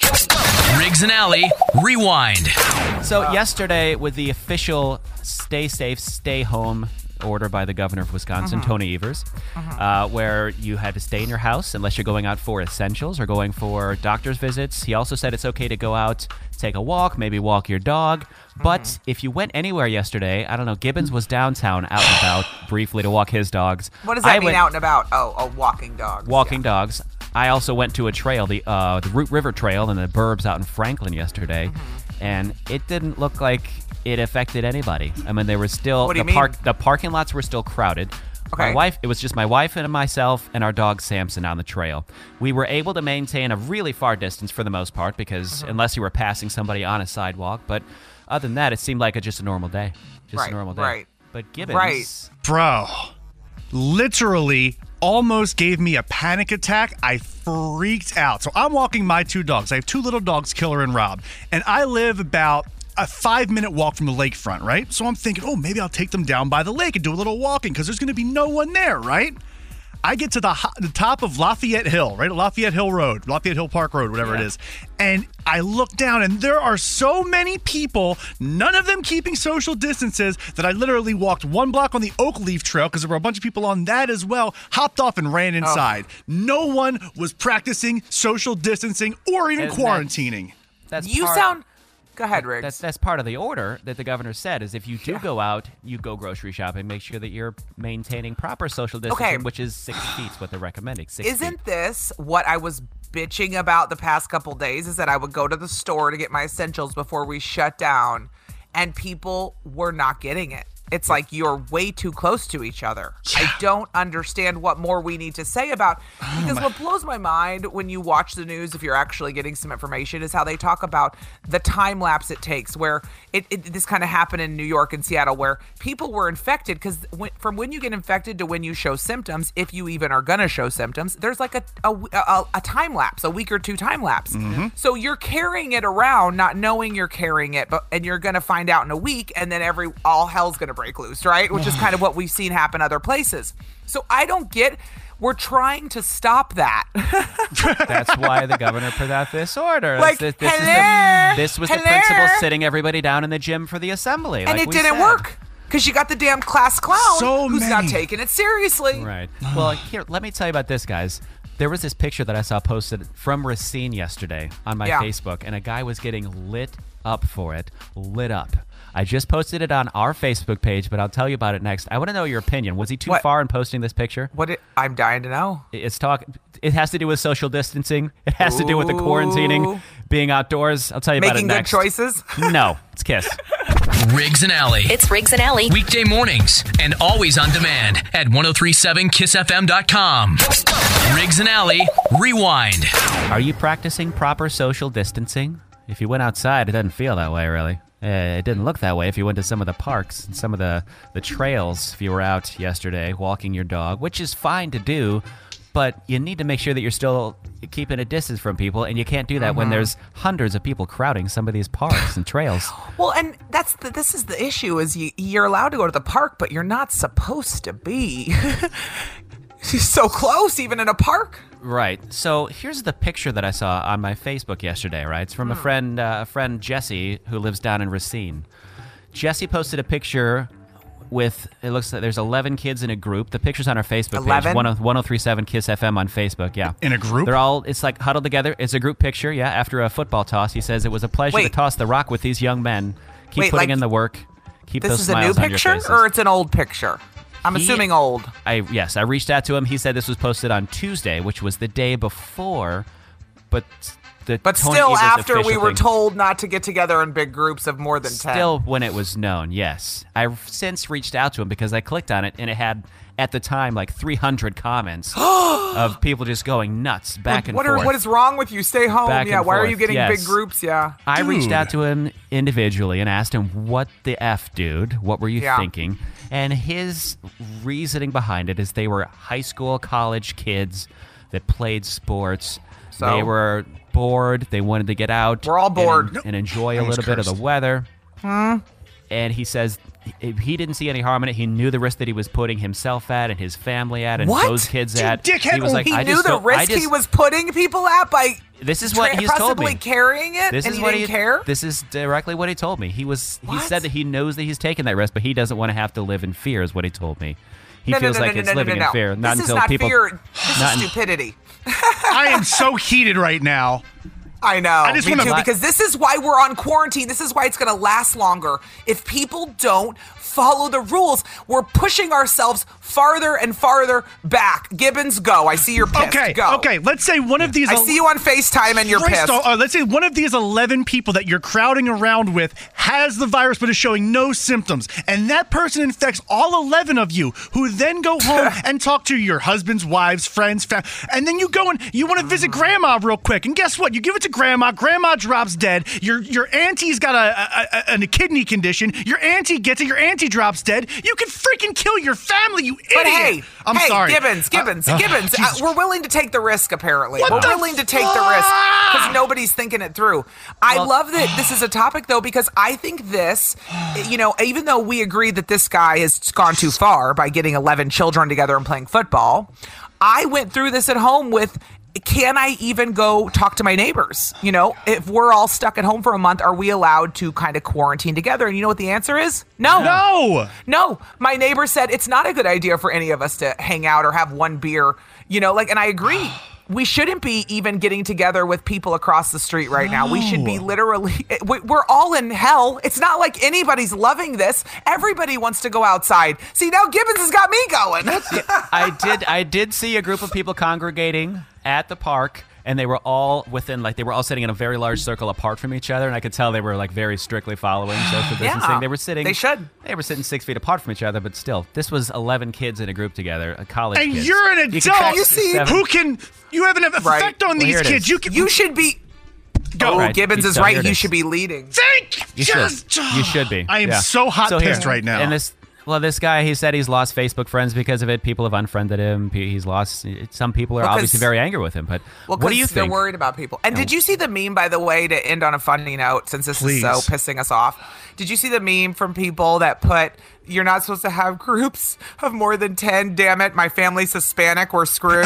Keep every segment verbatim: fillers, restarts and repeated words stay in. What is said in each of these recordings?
Riggs and Alley, Rewind. So yesterday, with the official stay safe, stay home order by the governor of Wisconsin, mm-hmm. Tony Evers, mm-hmm. uh, where you had to stay in your house unless you're going out for essentials or going for doctor's visits. He also said it's okay to go out, take a walk, maybe walk your dog. But mm-hmm. if you went anywhere yesterday, I don't know, Gibbons was downtown out and about briefly to walk his dogs. What does that I mean, went, out and about? Oh, oh, walking dogs. Walking yeah. dogs. I also went to a trail, the uh, the Root River Trail in the burbs out in Franklin yesterday, mm-hmm. and it didn't look like it affected anybody. I mean, there was still what do the you park. mean? The parking lots were still crowded. Okay. My wife. It was just my wife and myself and our dog Samson on the trail. We were able to maintain a really far distance for the most part because mm-hmm. unless you were passing somebody on a sidewalk, but other than that, it seemed like a, just a normal day, just right, a normal day. Right. But Gibbons, right. Bro, literally almost gave me a panic attack. I freaked out. So I'm walking my two dogs. I have two little dogs, Killer and Rob, and I live about a five-minute walk from the lakefront, right? So I'm thinking, oh, maybe I'll take them down by the lake and do a little walking because there's going to be no one there, right? I get to the, ho- the top of Lafayette Hill, right? Lafayette Hill Road, Lafayette Hill Park Road, whatever yeah. it is. And I look down, and there are so many people, none of them keeping social distances, that I literally walked one block on the Oak Leaf Trail because there were a bunch of people on that as well, hopped off and ran inside. Oh. No one was practicing social distancing or even Isn't quarantining. That's, that's you part- sound... Go ahead, Riggs. That's that's part of the order that the governor said is if you do yeah. go out, you go grocery shopping, make sure that you're maintaining proper social distancing, okay. which is six feet, what they're recommending. Six Isn't feet. this what I was bitching about the past couple days is that I would go to the store to get my essentials before we shut down, and people were not getting it. It's like you're way too close to each other. Yeah. I don't understand what more we need to say about, because oh what blows my mind when you watch the news, if you're actually getting some information, is how they talk about the time lapse it takes, where it, it this kind of happened in New York and Seattle, where people were infected, because from when you get infected to when you show symptoms, if you even are going to show symptoms, there's like a, a, a, a time lapse, a week or two time lapse. Mm-hmm. So you're carrying it around, not knowing you're carrying it, but and you're going to find out in a week, and then every all hell's going to break loose, right? Which is kind of what we've seen happen other places. So I don't get, we're trying to stop that. That's why the governor put out this order. Like, this, this, hello, is the, this was hello. the principal sitting everybody down in the gym for the assembly. And like it we didn't said. work. Because you got the damn class clown So who's many. not taking it seriously. Right. Well, here, let me tell you about this, guys. There was this picture that I saw posted from Racine yesterday on my Yeah. Facebook, and a guy was getting lit up for it. Lit up. I just posted it on our Facebook page, but I'll tell you about it next. I want to know your opinion. Was he too What? far in posting this picture? What? It, I'm dying to know. It's talk. It has to do with social distancing. It has to do with the quarantining, being outdoors. I'll tell you about it Making good next. choices? No, it's Kiss. Riggs and Alley. It's Riggs and Alley. Weekday mornings and always on demand at ten thirty-seven kiss f m dot com. Riggs and Alley, Rewind. Are you practicing proper social distancing? If you went outside, it doesn't feel that way, really. Uh, it didn't look that way if you went to some of the parks and some of the, the trails if you were out yesterday walking your dog, which is fine to do, but you need to make sure that you're still keeping a distance from people, and you can't do that uh-huh. when there's hundreds of people crowding some of these parks and trails. Well, and that's the, this is the issue, is you, you're allowed to go to the park, but you're not supposed to be so close, even in a park. Right. So here's the picture that I saw on my Facebook yesterday, right? It's from a friend, uh, a friend Jesse, who lives down in Racine. Jesse posted a picture with, it looks like there's eleven kids in a group. The picture's on our Facebook eleven? page, ten thirty-seven Kiss F M on Facebook, yeah. In a group? They're all, it's like huddled together. It's a group picture, yeah, after a football toss. He says, it was a pleasure Wait. to toss the rock with these young men. Keep Wait, putting like, in the work. Keep This those is a new smiles on your picture, faces. or it's an old picture? I'm He- assuming old. I yes, I reached out to him. He said this was posted on Tuesday, which was the day before, but the But Tony still, Evers after we official were thing- told not to get together in big groups of more than ten. Still, when it was known, yes. I've since reached out to him because I clicked on it and it had, at the time, like three hundred comments of people just going nuts back and what forth. Are, what is wrong with you? Stay home. Back yeah, and why are forth, you getting yes. big groups? Yeah. I reached Dude. out to him individually and asked him, what the F, dude? What were you Yeah. thinking? And his reasoning behind it is they were high school, college kids that played sports. So? They were bored. They wanted to get out. We're all bored. And, and enjoy a That was little bit of the cursed. weather. Hmm? and he says he, he didn't see any harm in it. He knew the risk that he was putting himself at and his family at and What? those kids You at. dickhead. He was like, he I knew just the don't- I risk he just- was putting people at by This is what tra- he's told me. possibly carrying it, This and is he what didn't he care. This is directly what he told me. He was he What? said that he knows that he's taking that risk, but he doesn't want to have to live in fear. Is what he told me. He no, feels no, no, like no, it's no, no, living no, no. in fear. Not this until is not people. fear. This not is in- stupidity. I am so heated right now. I know. I just me wanna- too, because this is why we're on quarantine. This is why it's going to last longer. If people don't follow the rules, we're pushing ourselves farther and farther back. Gibbons, go. I see you're pissed. Okay, Go. okay. Let's say one of these. I see you on FaceTime and you're Christ, pissed. uh, let's say one of these eleven people that you're crowding around with has the virus but is showing no symptoms, and that person infects all eleven of you, who then go home and talk to your husbands, wives, friends, fam- and then you go and you want to visit grandma real quick, and guess what? You give it to grandma. Grandma drops dead. Your your auntie's got a, a, a, a kidney condition. Your auntie gets it. Your auntie drops dead. You could freaking kill your family, you But idiot. hey, I'm hey, sorry. Gibbons, Gibbons, Uh, Gibbons. Jesus. Uh, we're willing to take the risk. Apparently, What we're the willing to take the risk because nobody's thinking it through. I Well- love that this is a topic though, because I think this, you know, even though we agree that this guy has gone too far by getting eleven children together and playing football, I went through this at home with. Can I even go talk to my neighbors? You know, if we're all stuck at home for a month, are we allowed to kind of quarantine together? And you know what the answer is? No. No. No, my neighbor said it's not a good idea for any of us to hang out or have one beer, you know, like, and I agree. We shouldn't be even getting together with people across the street right now. We should be No. literally, we- we're all in hell. It's not like anybody's loving this. Everybody wants to go outside. See, now Gibbons has got me going. I did. I did see a group of people congregating at the park, and they were all within, like, they were all sitting in a very large circle apart from each other, and I could tell they were like very strictly following social distancing. Yeah, they were sitting. they should. They were sitting six feet apart from each other, but still, this was eleven kids in a group together, a college. And kids. you're an You can adult. text You see- seven- Who can you have an effect Right. on Well, these here it kids? is. You can You should be, go. oh, Right. Gibbons is So here right. it You is. should be leading. Thank You just, should. You should be. I am Yeah. so hot So here- pissed right now. And this, well, this guy, he said he's lost Facebook friends because of it. People have unfriended him. He- He's lost. Some people are Well, 'cause- obviously very angry with him. But Well, what do you because they're think? worried about people. And did you see the meme, by the way, to end on a funny note, since this Please. is so pissing us off? Did you see the meme from people that put, you're not supposed to have groups of more than ten, damn it, my family's Hispanic, we're screwed?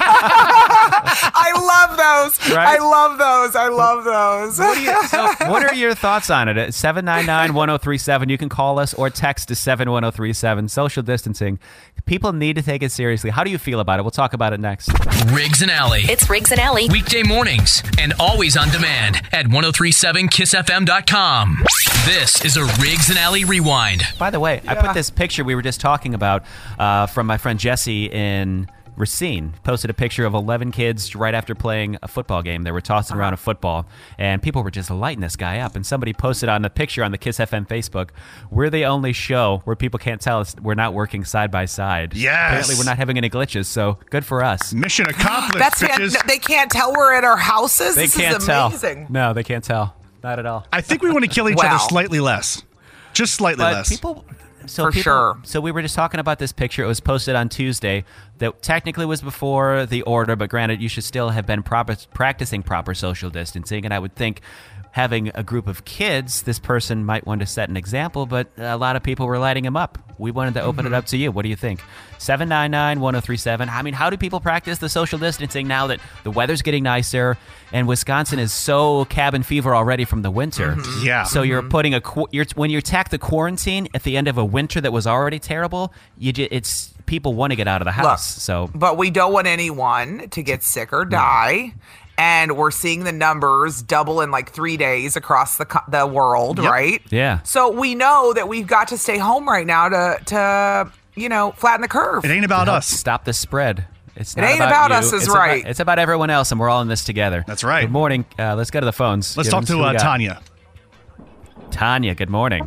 I love those. Right? I love those. I love those. What, do you, so what are your thoughts on it? At seven nine nine, one oh three seven, you can call us or text to seven one oh three seven. Social distancing. People need to take it seriously. How do you feel about it? We'll talk about it next. Riggs and Alley. It's Riggs and Alley. Weekday mornings and always on demand at ten thirty-seven kiss f m dot com. This is a Riggs and Alley Rewind. By the way, I Yeah. put this picture we were just talking about uh, from my friend Jesse in Racine. Posted a picture of eleven kids right after playing a football game. They were tossing around a football, and people were just lighting this guy up. And somebody posted on the picture on the Kiss F M Facebook, we're the only show where people can't tell us we're not working side by side. Yes. Apparently we're not having any glitches, so good for us. Mission accomplished, That's fan- bitches. they can't tell we're at our houses. They this can't is tell. amazing. No, they can't tell. Not at all. I think we want to kill each Wow. other slightly less. Just slightly But less. people, so For people, sure. So we were just talking about this picture. It was posted on Tuesday. That technically was before the order, but granted, you should still have been proper, practicing proper social distancing. And I would think, having a group of kids, this person might want to set an example. But a lot of people were lighting him up. We wanted to open Mm-hmm. it up to you. What do you think? seven nine nine, one oh three seven. I mean, how do people practice the social distancing now that the weather's getting nicer and Wisconsin is so cabin fever already from the winter? Mm-hmm. Yeah. So you're putting a qu- you're, when you attack the quarantine at the end of a winter that was already terrible, you ju- it's people want to get out of the house. Look, so but we don't want anyone to get sick or die. And we're seeing the numbers double in like three days across the co- the world, Yep. right? Yeah. So we know that we've got to stay home right now to to you know flatten the curve. it ain't about help us. stop the spread. It's It not ain't about, about you. us is it's right. About, it's about everyone else, and we're all in this together. That's right. Good morning. Uh, let's go to the phones. Let's Gibbons, talk who to we uh, got? Tanya. Tanya, good morning.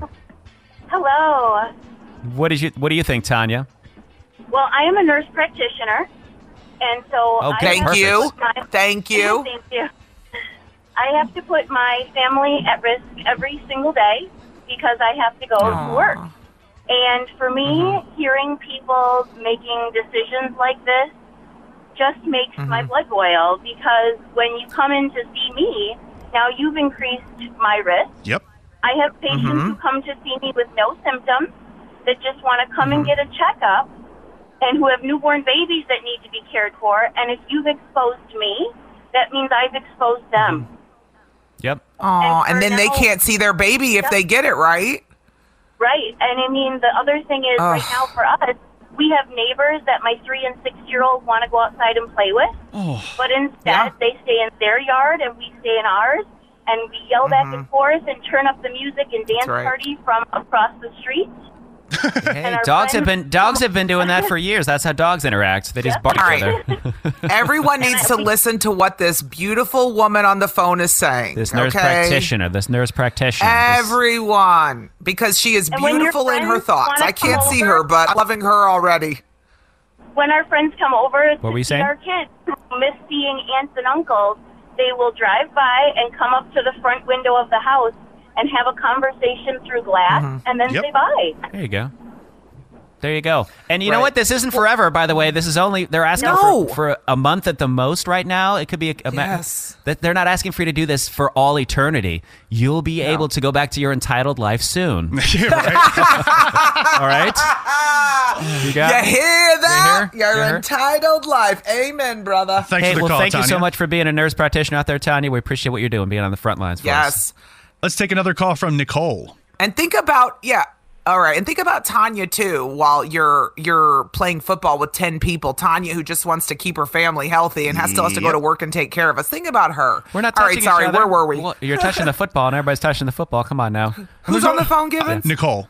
Hello. What did you What do you think, Tanya? Well, I am a nurse practitioner, and so Okay, I Thank have to you. put my- Thank you. Thank you. I have to put my family at risk every single day because I have to go to work. And for me, Mm-hmm. hearing people making decisions like this just makes Mm-hmm. my blood boil because when you come in to see me, now you've increased my risk. Yep. I have patients Mm-hmm. who come to see me with no symptoms that just want to come Mm-hmm. and get a checkup and who have newborn babies that need to be cared for. And if you've exposed me, that means I've exposed them. Mm-hmm. Yep. Aw, and for then they now- can't see their baby if Yep. they get it, right? Right. And I mean, the other thing is right Ugh. now for us, we have neighbors that my three and six year old want to go outside and play with. But instead, Yeah. they stay in their yard and we stay in ours. And we yell back and forth and turn up the music and dance right. party from across the street. Hey, our dogs have friends- been dogs have been doing that for years. That's how dogs interact. They just bark All each right. other. Everyone needs to we- listen to what this beautiful woman on the phone is saying. This nurse okay? practitioner. This nurse practitioner. this- Everyone, because she is And when your beautiful in her friends thoughts. wanna I can't come see over- her, but I'm loving her already. When our friends come over What were to you see saying? our kids who miss seeing aunts and uncles, they will drive by and come up to the front window of the house and have a conversation through glass Mm-hmm. and then Yep. say bye. There you go. There you go. And you know Right. what? This isn't forever, by the way. This is only, they're asking No. for, for a month at the most right now. It could be a, a ma- Yes. that they're not asking for you to do this for all eternity. You'll be able to go back to your entitled life soon. Yeah, right? All right? You got You it? hear that? You hear? Your You hear? entitled life. Amen, brother. Thanks Hey, for the well, call, thank you so Tanya. much for being a nurse practitioner out there, Tanya. We appreciate what you're doing, being on the front lines for us. Yes. Let's take another call from Nicole. And think about, yeah. All right, and think about Tanya too. While you're you're playing football with ten people, Tanya, who just wants to keep her family healthy and has still has to go Yep. to work and take care of us. Think about her. We're not All touching right, sorry. each other. Where were we? Well, you're touching the football, and everybody's touching the football. Come on now. Who's on the phone, Gibbons? Nicole.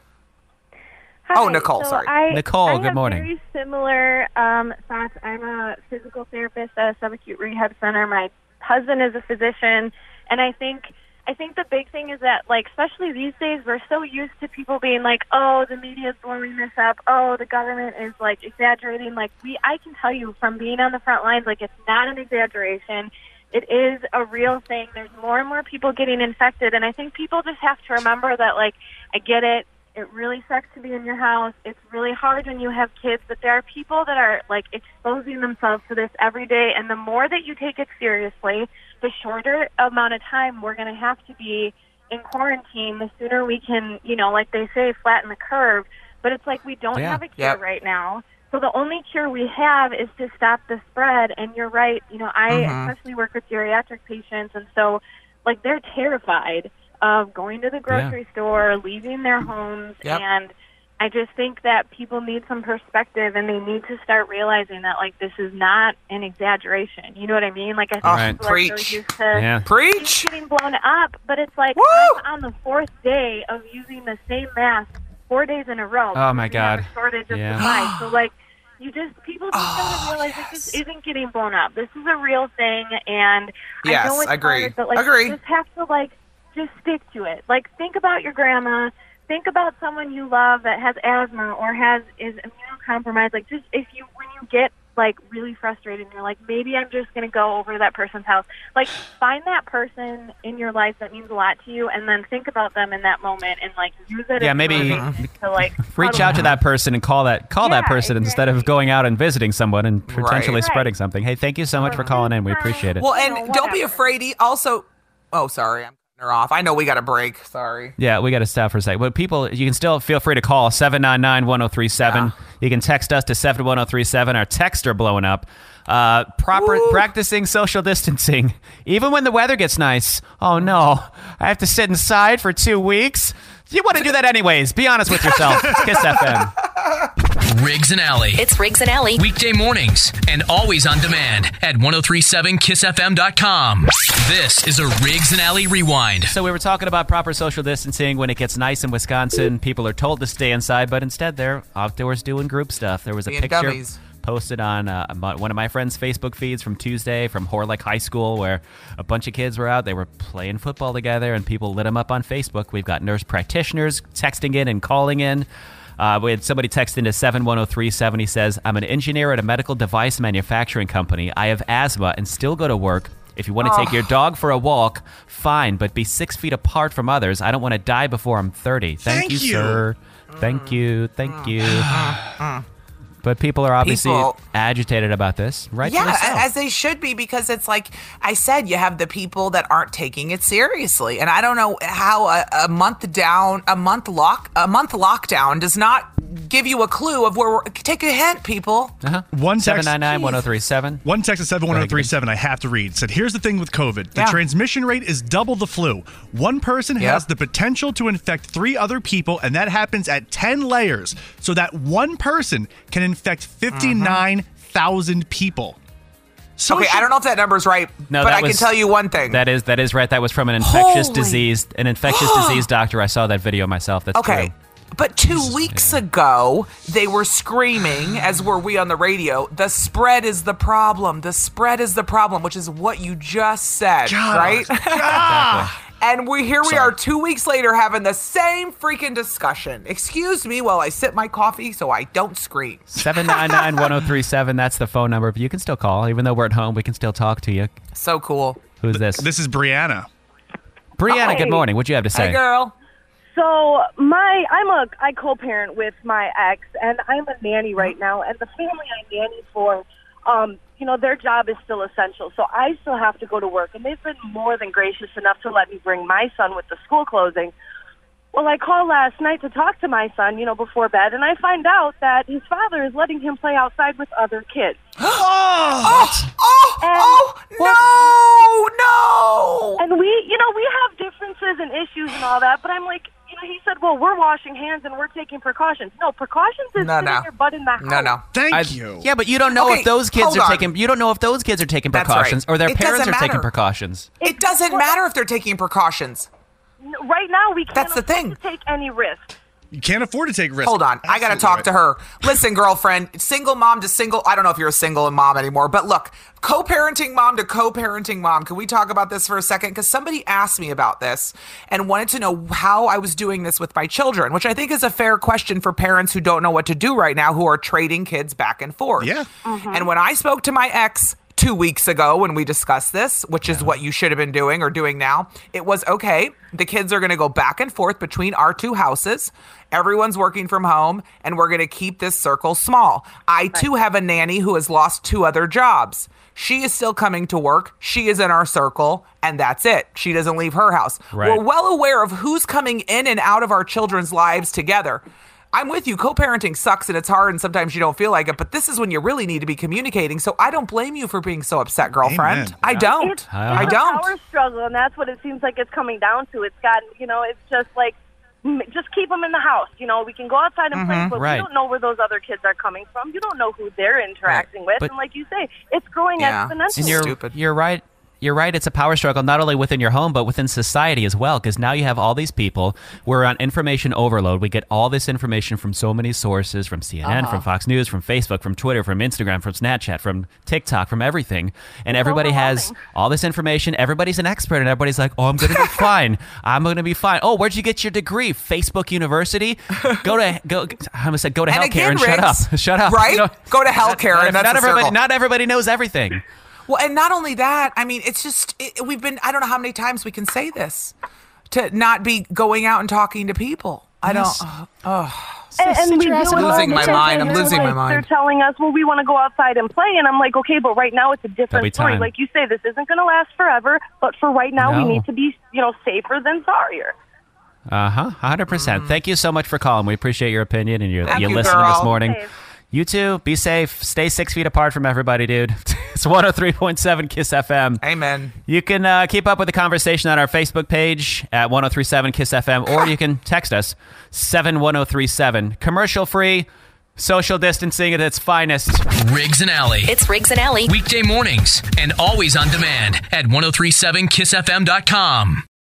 Hi. Oh, Nicole, So sorry. I, Nicole, I good have morning. Very similar um, thoughts. I'm a physical therapist at a subacute rehab center. My husband is a physician, and I think I think the big thing is that, like, especially these days, we're so used to people being like, "Oh, the media's blowing this up. Oh, the government is like exaggerating." Like, we, I can tell you from being on the front lines, like, it's not an exaggeration. It is a real thing. There's more and more people getting infected, and I think people just have to remember that, like, I get it. It really sucks to be in your house. It's really hard when you have kids, but there are people that are, like, exposing themselves to this every day, and the more that you take it seriously, the shorter amount of time we're going to have to be in quarantine, the sooner we can, you know, like they say, flatten the curve. But it's like we don't Yeah. have a cure Yep. right now. So the only cure we have is to stop the spread. And you're right. You know, I Mhm. especially work with geriatric patients, and so, like, they're terrified of going to the grocery store, leaving their homes, Yep. and I just think that people need some perspective, and they need to start realizing that, like, this is not an exaggeration. You know what I mean? Like, I think Oh, Right. people are so preach. used to Yeah. Preach. getting blown up, but it's like Woo! I'm on the fourth day of using the same mask four days in a row. Oh, my because we have God. a shortage of Yeah. supplies. So, like, you just people just Oh, gotta realize yes. that this isn't getting blown up. This is a real thing, and Yes, I know it's agree. hard, but, like, Agree. you just have to, like, just stick to it. Like, think about your grandma. Think about someone you love that has asthma or has is immunocompromised. Like, just if you when you get, like, really frustrated and you're like, maybe I'm just going to go over to that person's house. Like, find that person in your life that means a lot to you, and then think about them in that moment and, like, use it Yeah, as maybe- motivation to, like, Reach cuddle out to them. that person and call that call that Yeah, person instead of exactly. going out and visiting someone and potentially Right. spreading something. Hey, thank you so much for calling in. We appreciate it. Well, You and know, don't be whatever. afraid. e- Also, oh, sorry, I'm cutting her off. I know we got a break. Sorry. Yeah, we got to stop for a second. But people, you can still feel free to call seven nine nine, one oh three seven. Yeah. You can text us to seven one oh three seven. Our texts are blowing up. Uh, proper Woo. practicing social distancing, even when the weather gets nice. Oh no, I have to sit inside for two weeks. You want to do that anyways. Be honest with yourself. Kiss F M. Riggs and Alley. It's Riggs and Alley. Weekday mornings and always on demand at ten thirty-seven kiss f m dot com. This is a Riggs and Alley Rewind. So we were talking about proper social distancing. When it gets nice in Wisconsin, people are told to stay inside, but instead they're outdoors doing group stuff. There was a Being picture dummies. posted on uh, my- one of my friends' Facebook feeds from Tuesday from Horlick High School, where a bunch of kids were out. They were playing football together, and people lit them up on Facebook. We've got nurse practitioners texting in and calling in. Uh, we had somebody text into seven one oh three seven. He says, I'm an engineer at a medical device manufacturing company. I have asthma and still go to work. If you want to take your dog for a walk, fine, but be six feet apart from others. I don't want to die before I'm thirty. Thank, Thank you, you. sir. Thank you. Thank you. But people are obviously People- agitated about this, right? Yeah, as they should be, because it's like I said, you have the people that aren't taking it seriously, and I don't know how a, a month down, a month lock, a month lockdown does not give you a clue of where we're. Take a hint, people. Uh-huh. One seven text, nine nine one zero three seven. one text at seven one zero three seven I have to read. Said, here's the thing with COVID. The Yeah. transmission rate is double the flu. One person Yep. has the potential to infect three other people, and that happens at ten layers. So that one person can infect fifty-nine thousand people. So Okay, I don't know if that number's right, No, but that I can was- tell you one thing. That is that is right. That was from an infectious Holy- disease, an infectious disease doctor. I saw that video myself. That's Okay. true. But two weeks ago, they were screaming, as were we on the radio, the spread is the problem. The spread is the problem, which is what you just said, right? And we here we Sorry. are two weeks later having the same freaking discussion. Excuse me while I sip my coffee so I don't scream. seven nine nine one zero three seven. That's the phone number. But you can still call. Even though we're at home, we can still talk to you. So cool. Who's this? This is Brianna. Brianna, good Hi. morning. What'd you have to say? Hey, girl. So my I'm a I co-parent with my ex, and I'm a nanny right now. And the family I nanny for, um, you know, their job is still essential. So I still have to go to work, and they've been more than gracious enough to let me bring my son with the school closing. Well, I called last night to talk to my son, you know, before bed, and I find out that his father is letting him play outside with other kids. Oh, oh, oh, no, no. And we, you know, we have differences and issues and all that, but I'm like, you know, he said, well, we're washing hands and we're taking precautions. No, precautions is No, sitting no. your butt in the house. No, no. Thank I- you. Yeah, but you don't know Okay, if those kids hold are on. taking. You don't know if those kids are taking That's right. precautions or their It parents are doesn't taking matter. precautions. It doesn't matter if they're taking precautions. Right now, we can't That's the afford thing. to take any risk. You can't afford to take risks. Hold on. I got to Absolutely talk right. to her. Listen, girlfriend, single mom to single. I don't know if you're a single mom anymore, but look, co-parenting mom to co-parenting mom. Can we talk about this for a second? Because somebody asked me about this and wanted to know how I was doing this with my children, which I think is a fair question for parents who don't know what to do right now, who are trading kids back and forth. Yeah. And when I spoke to my ex two weeks ago when we discussed this, which is what you should have been doing or doing now, it was okay. The kids are going to go back and forth between our two houses. Everyone's working from home, and we're going to keep this circle small. I, too, have a nanny who has lost two other jobs. She is still coming to work. She is in our circle, and that's it. She doesn't leave her house. Right. We're well aware of who's coming in and out of our children's lives together. I'm with you. Co-parenting sucks and it's hard and sometimes you don't feel like it, but this is when you really need to be communicating. So I don't blame you for being so upset, girlfriend. Amen. I don't. It's, I it's don't. a power struggle, and that's what it seems like it's coming down to. It's gotten, you know, it's just like, m- just keep them in the house. You know, we can go outside and play, but Right. we don't know where those other kids are coming from. You don't know who they're interacting with. But- and like you say, it's growing Yeah. exponentially. And you're Stupid. you're right. You're right. It's a power struggle, not only within your home, but within society as well. Because now you have all these people. We're on information overload. We get all this information from so many sources, from C N N, from Fox News, from Facebook, from Twitter, from Instagram, from Snapchat, from TikTok, from everything. And everybody has overwhelming. all this information. Everybody's an expert, and everybody's like, "Oh, I'm going to be fine. I'm going to be fine." Oh, where'd you get your degree? Facebook University. Go to go. I almost said go to And hell, again, Karen. Shut Riggs, up. Shut up. right? You know, Go to hell, not- Karen. Not, That's not the everybody. circle. Not everybody knows everything. Well, and not only that, I mean, it's just, it, we've been, I don't know how many times we can say this, to not be going out and talking to people. I don't, uh, oh. And, and we do it all losing the my time. mind. I'm They're losing my like- mind. They're telling us, well, we want to go outside and play. And I'm like, okay, but right now it's a There'll be different story. time. Like you say, this isn't going to last forever. But for right now, No. we need to be, you know, safer than sorrier. Uh huh. one hundred percent. Thank you so much for calling. We appreciate your opinion and your, Thank you you, listening this girl. morning. Safe. You too. Be safe. Stay six feet apart from everybody, dude. It's one oh three point seven KISS F M. Amen. You can uh, keep up with the conversation on our Facebook page at one oh three seven KISS F M, or you can text us seven one oh three seven. Commercial free, social distancing at its finest. Riggs and Alley. It's Riggs and Alley. Weekday mornings and always on demand at ten thirty-seven kiss f m dot com.